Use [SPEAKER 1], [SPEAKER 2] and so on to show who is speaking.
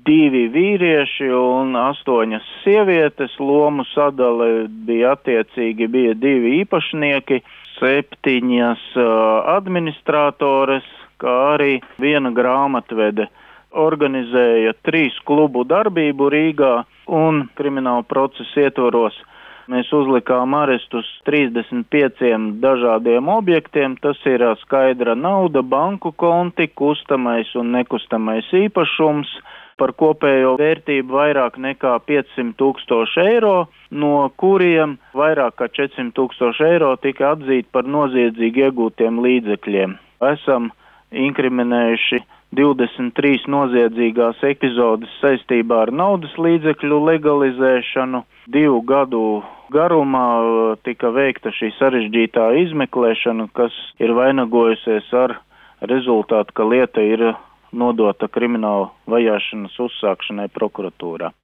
[SPEAKER 1] 2 vīrieši un 8 sievietes. Lomu sadale bija 2 īpašnieki, 7 administratores, kā arī 1 grāmatvede. Organizēja 3 klubu darbību Rīgā un krimināla procesa ietvaros. Mēs uzlikām arestus 35 dažādiem objektiem. Tas ir skaidra nauda, banku konti, kustamais un nekustamais īpašums par kopējo vērtību vairāk nekā 500 000 eiro, no kuriem vairāk kā 400 000 eiro tika atzīti par noziedzīgi iegūtiem līdzekļiem. Esam inkriminējuši 23 noziedzīgās epizodes saistībā ar naudas līdzekļu legalizēšanu. 2 gadu garumā tika veikta šī sarežģītā izmeklēšana, kas ir vainagojusies ar rezultātu, ka lieta ir nodota krimināla vajāšanas uzsākšanai prokuratūrā.